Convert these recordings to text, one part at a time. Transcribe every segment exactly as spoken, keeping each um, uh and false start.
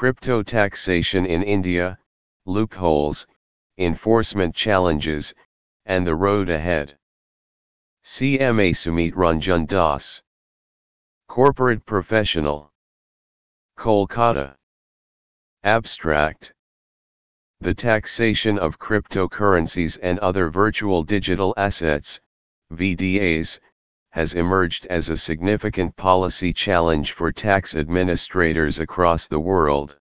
Crypto taxation in India, loopholes, enforcement challenges, and the road ahead. C M A Sumit Ranjan Das. Corporate Professional. Kolkata. Abstract. The taxation of cryptocurrencies and other virtual digital assets, V D As, has emerged as a significant policy challenge for tax administrators across the world.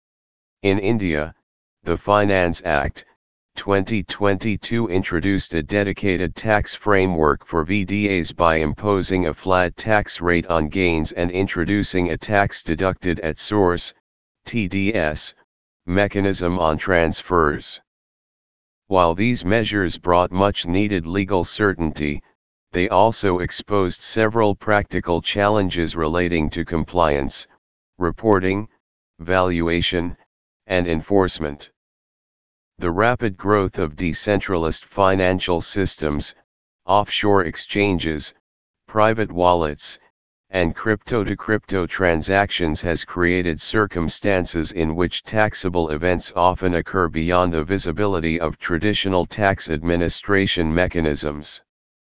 In India, the Finance Act, twenty twenty-two introduced a dedicated tax framework for V D As by imposing a flat tax rate on gains and introducing a tax deducted at source, T D S, mechanism on transfers. While these measures brought much needed legal certainty, they also exposed several practical challenges relating to compliance, reporting, valuation, and enforcement. The rapid growth of decentralized financial systems, offshore exchanges, private wallets, and crypto-to-crypto transactions has created circumstances in which taxable events often occur beyond the visibility of traditional tax administration mechanisms.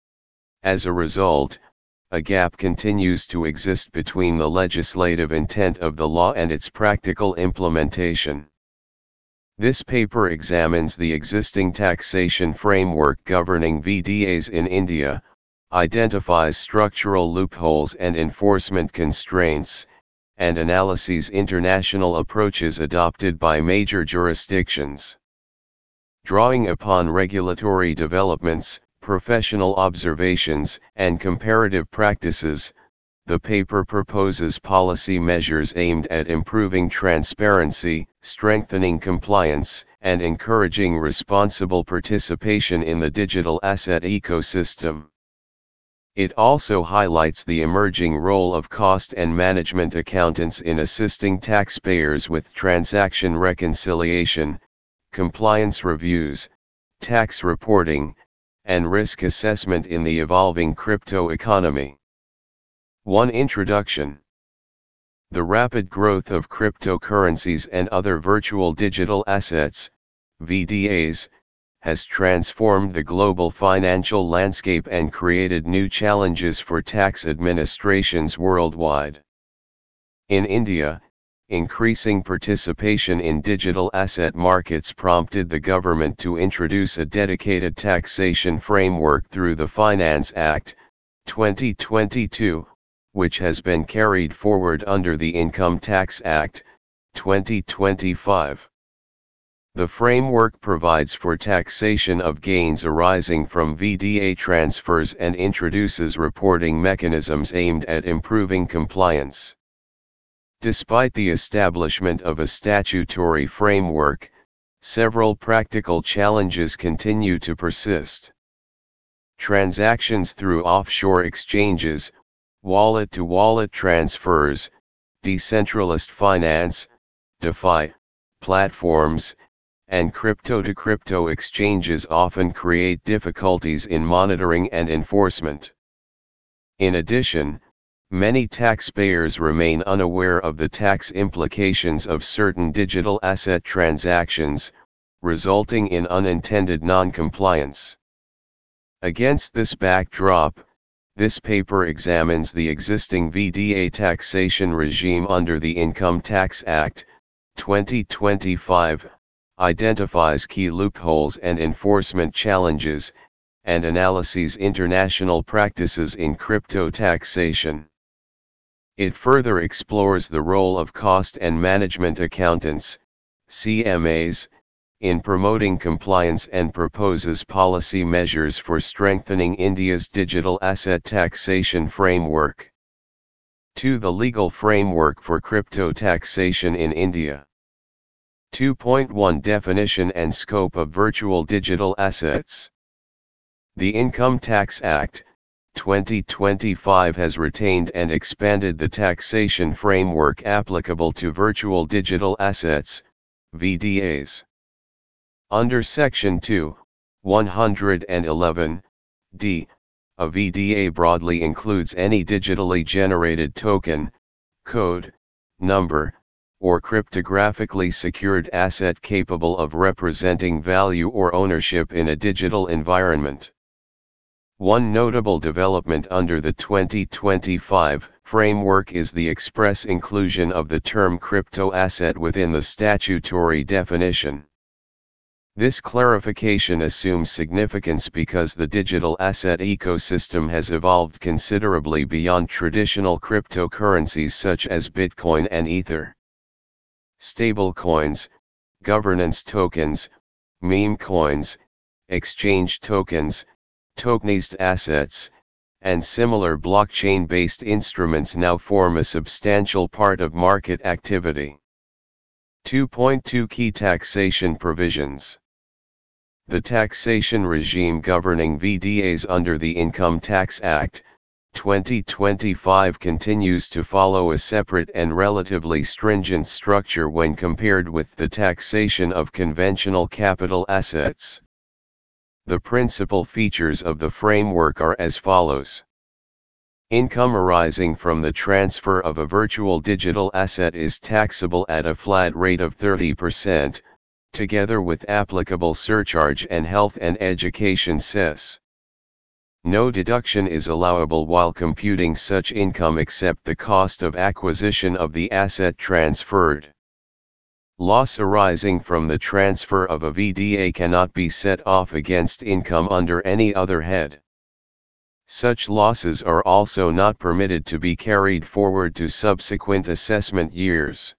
As a result, a gap continues to exist between the legislative intent of the law and its practical implementation. This paper examines the existing taxation framework governing V D As in India, identifies structural loopholes and enforcement constraints, and analyses international approaches adopted by major jurisdictions. Drawing upon regulatory developments, professional observations, and comparative practices, the paper proposes policy measures aimed at improving transparency, strengthening compliance, and encouraging responsible participation in the digital asset ecosystem. It also highlights the emerging role of cost and management accountants in assisting taxpayers with transaction reconciliation, compliance reviews, tax reporting, and risk assessment in the evolving crypto economy. one Introduction. The rapid growth of cryptocurrencies and other virtual digital assets, V D As, has transformed the global financial landscape and created new challenges for tax administrations worldwide. In India, increasing participation in digital asset markets prompted the government to introduce a dedicated taxation framework through the Finance Act, twenty twenty-two, which has been carried forward under the Income Tax Act, twenty twenty-five. The framework provides for taxation of gains arising from V D A transfers and introduces reporting mechanisms aimed at improving compliance. Despite the establishment of a statutory framework, several practical challenges continue to persist. Transactions through offshore exchanges, wallet-to-wallet transfers, decentralized finance, DeFi, platforms, and crypto-to-crypto exchanges often create difficulties in monitoring and enforcement. In addition, many taxpayers remain unaware of the tax implications of certain digital asset transactions, resulting in unintended non-compliance. Against this backdrop, this paper examines the existing V D A taxation regime under the Income Tax Act, twenty twenty-five, identifies key loopholes and enforcement challenges, and analyses international practices in crypto taxation. It further explores the role of cost and management accountants, C M As, in promoting compliance and proposes policy measures for strengthening India's digital asset taxation framework. two The legal framework for crypto taxation in India. two point one Definition and scope of virtual digital assets. The Income Tax Act, twenty twenty-five has retained and expanded the taxation framework applicable to virtual digital assets, V D As. Under Section two, one hundred eleven, D, a V D A broadly includes any digitally generated token, code, number, or cryptographically secured asset capable of representing value or ownership in a digital environment. One notable development under the twenty twenty-five framework is the express inclusion of the term crypto asset within the statutory definition. This clarification assumes significance because the digital asset ecosystem has evolved considerably beyond traditional cryptocurrencies such as Bitcoin and Ether. Stablecoins, governance tokens, meme coins, exchange tokens, tokenized assets, and similar blockchain-based instruments now form a substantial part of market activity. two point two Key taxation provisions. The taxation regime governing V D As under the Income Tax Act, twenty twenty-five continues to follow a separate and relatively stringent structure when compared with the taxation of conventional capital assets. The principal features of the framework are as follows. Income arising from the transfer of a virtual digital asset is taxable at a flat rate of thirty percent, together with applicable surcharge and health and education cess. No deduction is allowable while computing such income except the cost of acquisition of the asset transferred. Loss arising from the transfer of a V D A cannot be set off against income under any other head. Such losses are also not permitted to be carried forward to subsequent assessment years.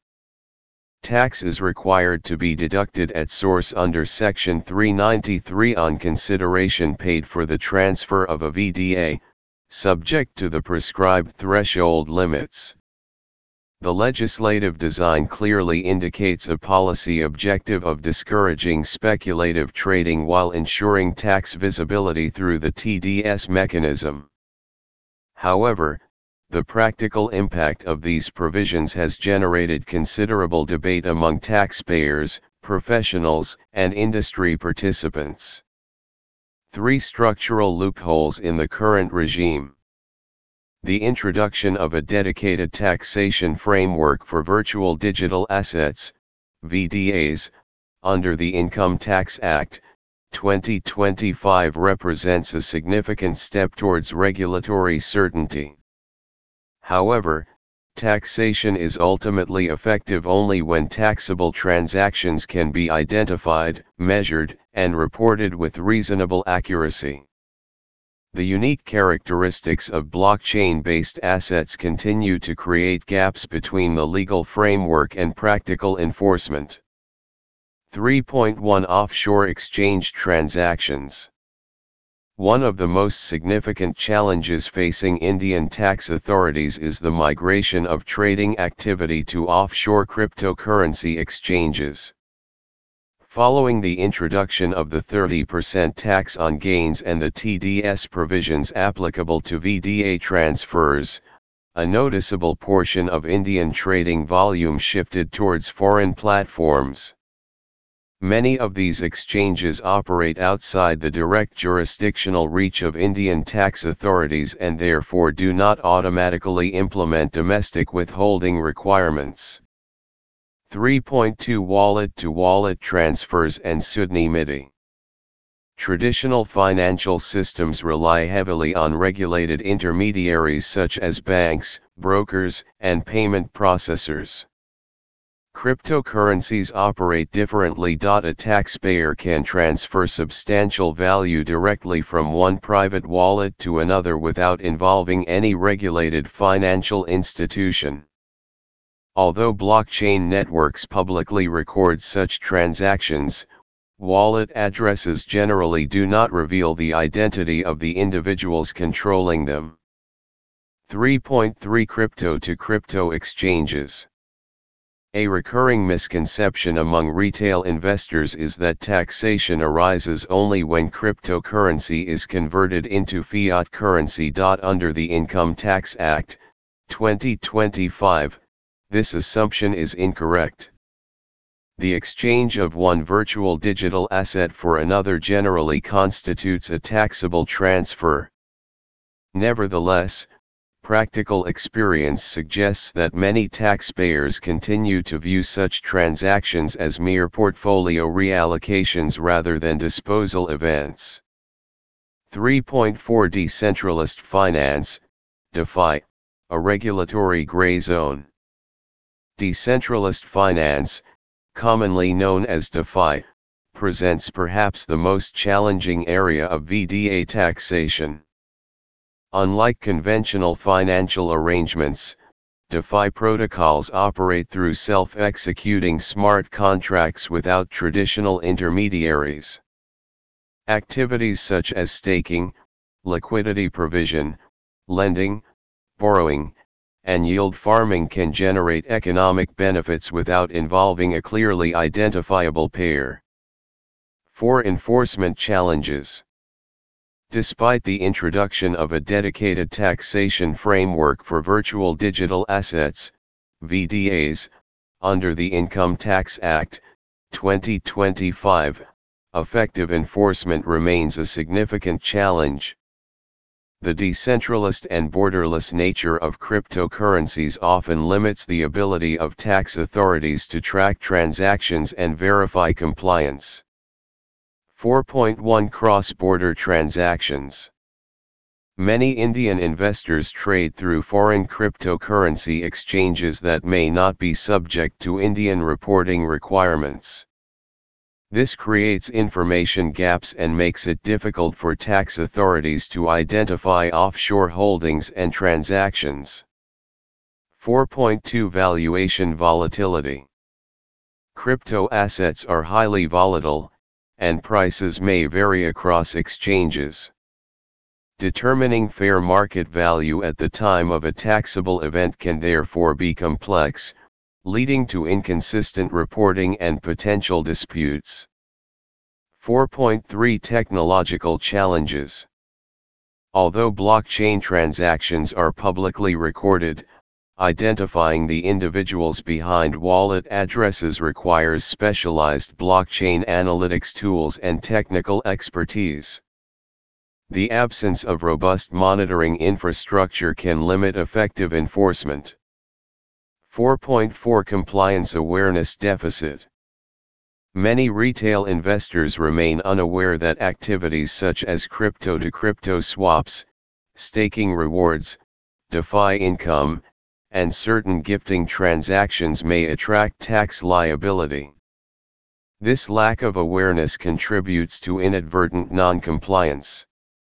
Tax is required to be deducted at source under Section three ninety-three on consideration paid for the transfer of a V D A, subject to the prescribed threshold limits. The legislative design clearly indicates a policy objective of discouraging speculative trading while ensuring tax visibility through the T D S mechanism. However, the practical impact of these provisions has generated considerable debate among taxpayers, professionals, and industry participants. Three structural loopholes in the current regime. The introduction of a dedicated taxation framework for virtual digital assets, V D As, under the Income Tax Act, twenty twenty-five represents a significant step towards regulatory certainty. However, taxation is ultimately effective only when taxable transactions can be identified, measured, and reported with reasonable accuracy. The unique characteristics of blockchain-based assets continue to create gaps between the legal framework and practical enforcement. three point one Offshore exchange transactions. One of the most significant challenges facing Indian tax authorities is the migration of trading activity to offshore cryptocurrency exchanges. Following the introduction of the thirty percent tax on gains and the T D S provisions applicable to V D A transfers, a noticeable portion of Indian trading volume shifted towards foreign platforms. Many of these exchanges operate outside the direct jurisdictional reach of Indian tax authorities and therefore do not automatically implement domestic withholding requirements. three point two Wallet-to-wallet transfers and pseudonymity. Traditional financial systems rely heavily on regulated intermediaries such as banks, brokers, and payment processors. Cryptocurrencies operate differently. A taxpayer can transfer substantial value directly from one private wallet to another without involving any regulated financial institution. Although blockchain networks publicly record such transactions, wallet addresses generally do not reveal the identity of the individuals controlling them. three point three Crypto-to-crypto exchanges. A recurring misconception among retail investors is that taxation arises only when cryptocurrency is converted into fiat currency. Under the Income Tax Act, twenty twenty-five, this assumption is incorrect. The exchange of one virtual digital asset for another generally constitutes a taxable transfer. Nevertheless, Practical experience suggests that many taxpayers continue to view such transactions as mere portfolio reallocations rather than disposal events. three point four Decentralized finance, DeFi, a regulatory gray zone. Decentralized finance, commonly known as DeFi, presents perhaps the most challenging area of V D A taxation. Unlike conventional financial arrangements, DeFi protocols operate through self-executing smart contracts without traditional intermediaries. Activities such as staking, liquidity provision, lending, borrowing, and yield farming can generate economic benefits without involving a clearly identifiable payer. four Enforcement challenges. Despite the introduction of a dedicated taxation framework for virtual digital assets, V D As, under the Income Tax Act, twenty twenty-five, effective enforcement remains a significant challenge. The decentralized and borderless nature of cryptocurrencies often limits the ability of tax authorities to track transactions and verify compliance. four point one Cross-border transactions. Many Indian investors trade through foreign cryptocurrency exchanges that may not be subject to Indian reporting requirements. This creates information gaps and makes it difficult for tax authorities to identify offshore holdings and transactions. four point two Valuation volatility. Crypto assets are highly volatile, and prices may vary across exchanges. Determining fair market value at the time of a taxable event can therefore be complex, leading to inconsistent reporting and potential disputes. four point three Technological challenges. Although blockchain transactions are publicly recorded, identifying the individuals behind wallet addresses requires specialized blockchain analytics tools and technical expertise. The absence of robust monitoring infrastructure can limit effective enforcement. four point four Compliance awareness deficit. Many retail investors remain unaware that activities such as crypto-to-crypto swaps, staking rewards, DeFi income, and certain gifting transactions may attract tax liability. This lack of awareness contributes to inadvertent non-compliance.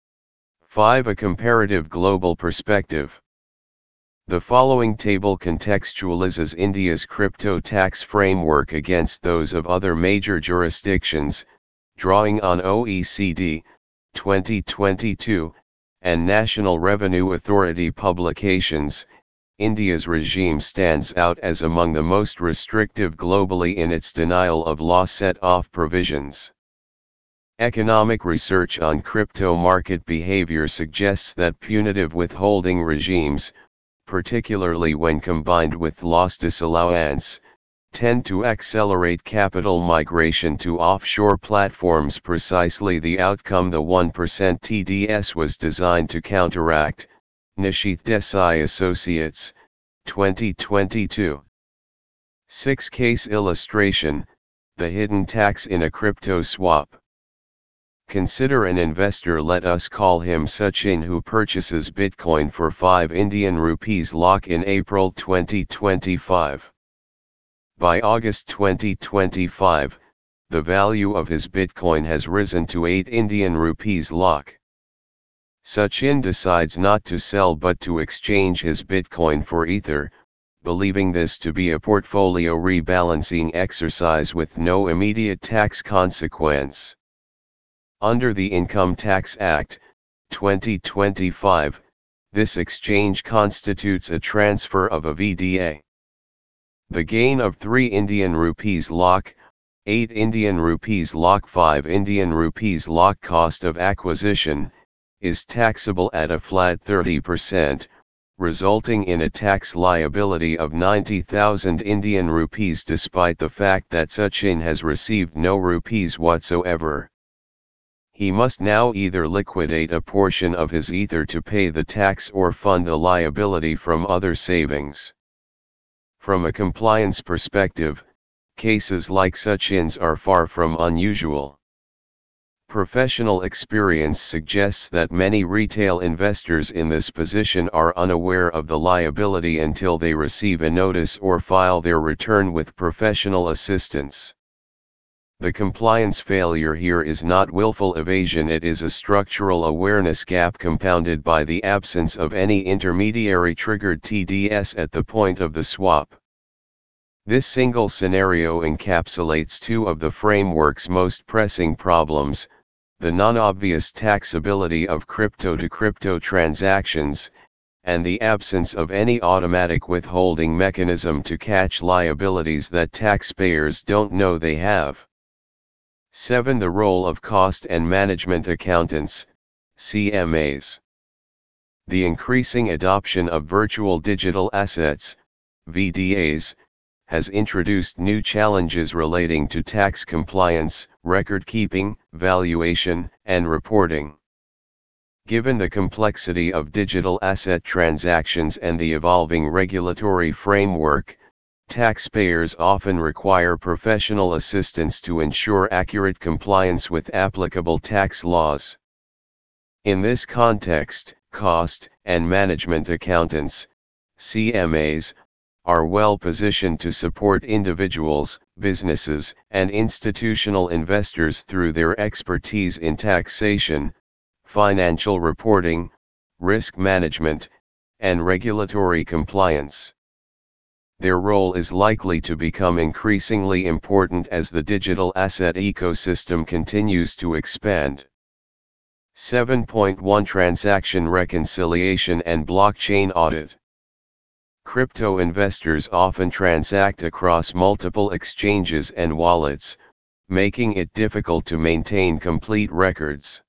five A comparative global perspective. The following table contextualizes India's crypto tax framework against those of other major jurisdictions, drawing on O E C D, twenty twenty-two, and National Revenue Authority publications. India's regime stands out as among the most restrictive globally in its denial of law set-off provisions. Economic research on crypto market behavior suggests that punitive withholding regimes, particularly when combined with loss disallowance, tend to accelerate capital migration to offshore platforms, precisely the outcome the one percent T D S was designed to counteract. Nishith Desai Associates, twenty twenty-two. six Case illustration, the hidden tax in a crypto swap. Consider an investor, let us call him Sachin, who purchases Bitcoin for five Indian rupees lakh in April twenty twenty-five. By August twenty twenty-five, the value of his Bitcoin has risen to eight Indian rupees lakh. Sachin decides not to sell but to exchange his Bitcoin for Ether, believing this to be a portfolio rebalancing exercise with no immediate tax consequence. Under the Income Tax Act, twenty twenty-five, this exchange constitutes a transfer of a V D A. The gain of three Indian rupees lakh, eight Indian rupees lakh, five Indian rupees lakh cost of acquisition, is taxable at a flat thirty percent, resulting in a tax liability of ninety thousand Indian rupees despite the fact that Sachin has received no rupees whatsoever. he must now either liquidate a portion of his Ether to pay the tax or fund a liability from other savings. From a compliance perspective, cases like such-ins are far from unusual. Professional experience suggests that many retail investors in this position are unaware of the liability until they receive a notice or file their return with professional assistance. The compliance failure here is not willful evasion, it is a structural awareness gap compounded by the absence of any intermediary-triggered T D S at the point of the swap. This single scenario encapsulates two of the framework's most pressing problems: the non-obvious taxability of crypto-to-crypto transactions, and the absence of any automatic withholding mechanism to catch liabilities that taxpayers don't know they have. seven The role of cost and management accountants, C M As. The increasing adoption of virtual digital assets, V D As, has introduced new challenges relating to tax compliance, record-keeping, valuation, and reporting. Given the complexity of digital asset transactions and the evolving regulatory framework, taxpayers often require professional assistance to ensure accurate compliance with applicable tax laws. In this context, cost and management accountants, C M As, are well positioned to support individuals, businesses, and institutional investors through their expertise in taxation, financial reporting, risk management, and regulatory compliance. Their role is likely to become increasingly important as the digital asset ecosystem continues to expand. seven point one Transaction reconciliation and blockchain audit. Crypto investors often transact across multiple exchanges and wallets, making it difficult to maintain complete records.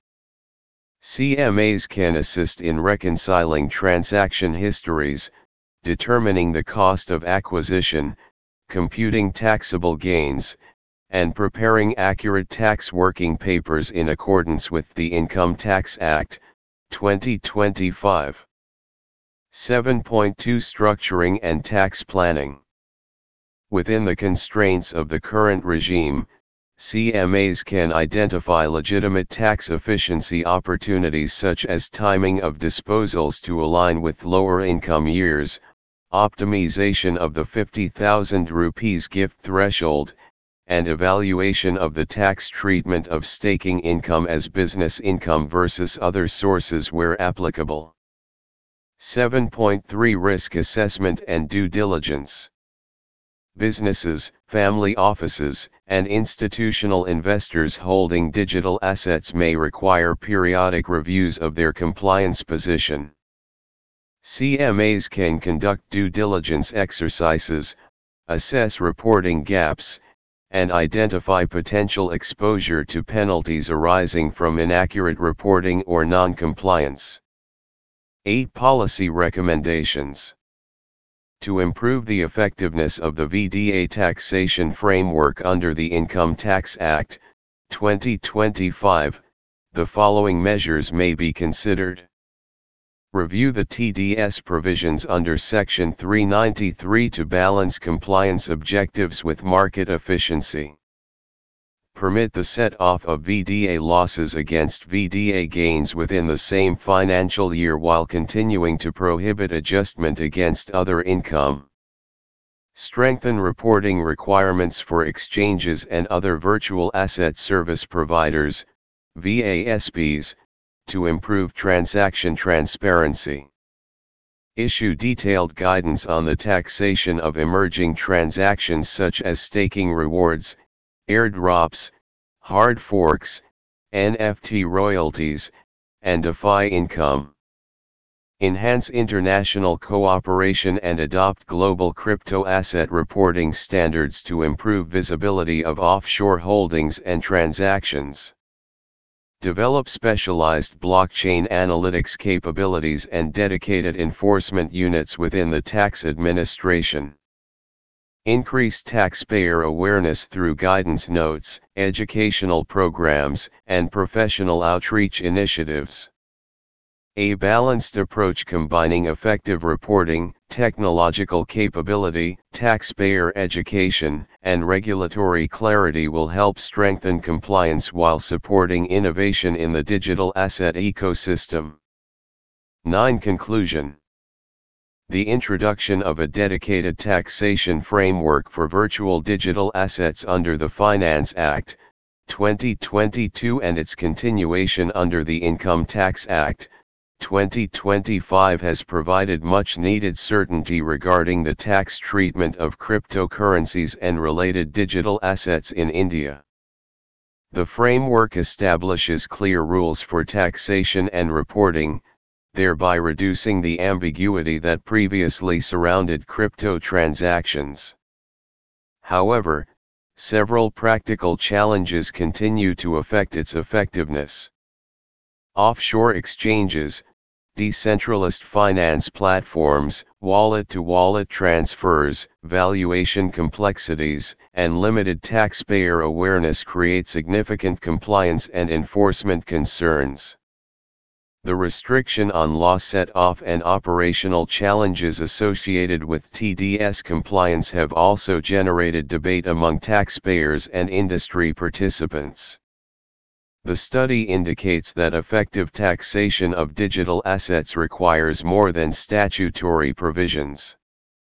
C M As can assist in reconciling transaction histories, determining the cost of acquisition, computing taxable gains, and preparing accurate tax working papers in accordance with the Income Tax Act, twenty twenty-five. seven point two Structuring and tax planning. Within the constraints of the current regime, C M As can identify legitimate tax efficiency opportunities such as timing of disposals to align with lower income years, optimization of the fifty thousand rupees gift threshold, and evaluation of the tax treatment of staking income as business income versus other sources where applicable. seven point three Risk assessment and due diligence. Businesses, family offices, and institutional investors holding digital assets may require periodic reviews of their compliance position. C M As can conduct due diligence exercises, assess reporting gaps, and identify potential exposure to penalties arising from inaccurate reporting or non-compliance. eight Policy recommendations. To improve the effectiveness of the V D A taxation framework under the Income Tax Act, twenty twenty-five, the following measures may be considered. Review the T D S provisions under Section three ninety-three to balance compliance objectives with market efficiency. Permit the set-off of V D A losses against V D A gains within the same financial year while continuing to prohibit adjustment against other income. Strengthen reporting requirements for exchanges and other virtual asset service providers, V A S Ps, to improve transaction transparency. Issue detailed guidance on the taxation of emerging transactions such as staking rewards, airdrops, hard forks, N F T royalties, and DeFi income. Enhance international cooperation and adopt global crypto asset reporting standards to improve visibility of offshore holdings and transactions. Develop specialized blockchain analytics capabilities and dedicated enforcement units within the tax administration. Increase taxpayer awareness through guidance notes, educational programs, and professional outreach initiatives. A balanced approach combining effective reporting, technological capability, taxpayer education, and regulatory clarity will help strengthen compliance while supporting innovation in the digital asset ecosystem. nine Conclusion. The introduction of a dedicated taxation framework for virtual digital assets under the Finance Act, twenty twenty-two and its continuation under the Income Tax Act, twenty twenty-five has provided much-needed certainty regarding the tax treatment of cryptocurrencies and related digital assets in India. The framework establishes clear rules for taxation and reporting, thereby reducing the ambiguity that previously surrounded crypto transactions. However, several practical challenges continue to affect its effectiveness. Offshore exchanges, decentralized finance platforms, wallet-to-wallet transfers, valuation complexities, and limited taxpayer awareness create significant compliance and enforcement concerns. The restriction on loss set-off and operational challenges associated with T D S compliance have also generated debate among taxpayers and industry participants. The study indicates that effective taxation of digital assets requires more than statutory provisions.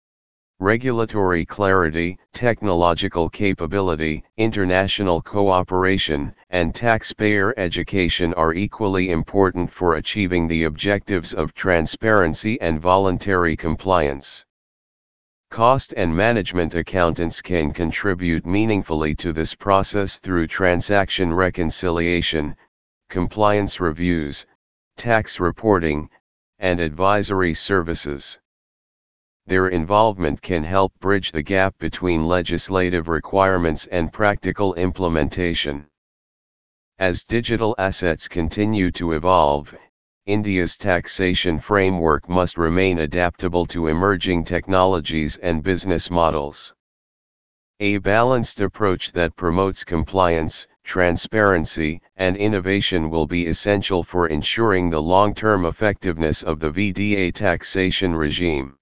Regulatory clarity, technological capability, international cooperation, and taxpayer education are equally important for achieving the objectives of transparency and voluntary compliance. Cost and management accountants can contribute meaningfully to this process through transaction reconciliation, compliance reviews, tax reporting, and advisory services. Their involvement can help bridge the gap between legislative requirements and practical implementation. As digital assets continue to evolve, India's taxation framework must remain adaptable to emerging technologies and business models. A balanced approach that promotes compliance, transparency, and innovation will be essential for ensuring the long-term effectiveness of the V D A taxation regime.